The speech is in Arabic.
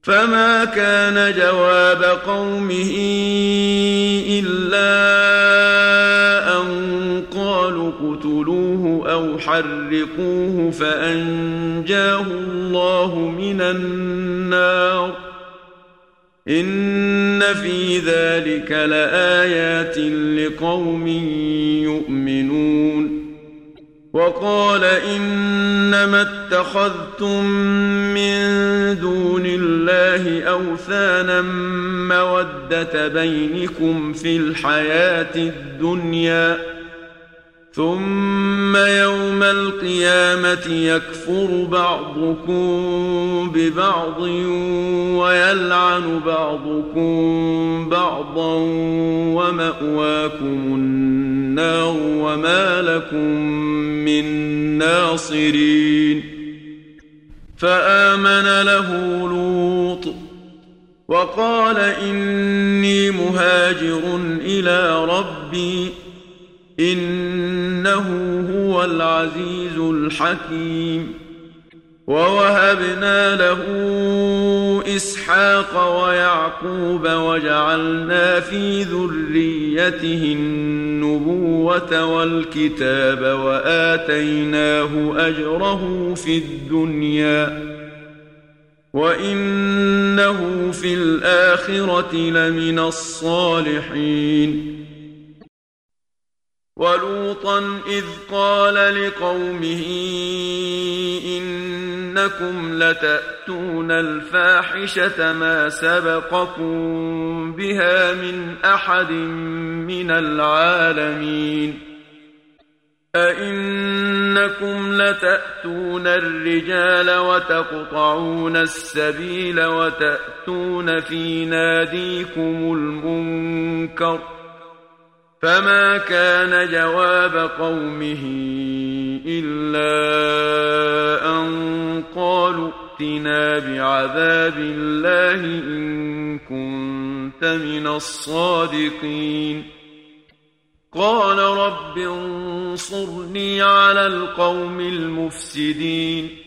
فما كان جواب قومه إلا أن قالوا اقتلوه أو حرقوه فأنجاه الله من النار إن في ذلك لآيات لقوم يؤمنون وقال إنما اتخذتم من دون الله أوثانا مودة بينكم في الحياة الدنيا ثم يوم القيامة يكفر بعضكم ببعض ويلعن بعضكم بعضا ومأواكم النار وما لكم من ناصرين فآمن له لوط وقال إني مهاجر إلى ربي إنه هو العزيز الحكيم ووهبنا له إسحاق ويعقوب وجعلنا في ذريته النبوة والكتاب وآتيناه أجره في الدنيا وإنه في الآخرة لمن الصالحين ولوطا إذ قال لقومه إنكم لتأتون الفاحشة ما سبقكم بها من أحد من العالمين أئنكم لتأتون الرجال وتقطعون السبيل وتأتون في ناديكم المنكر فما كان جواب قومه إلا أن قالوا ائتنا بعذاب الله إن كنت من الصادقين قال رب انصرني على القوم المفسدين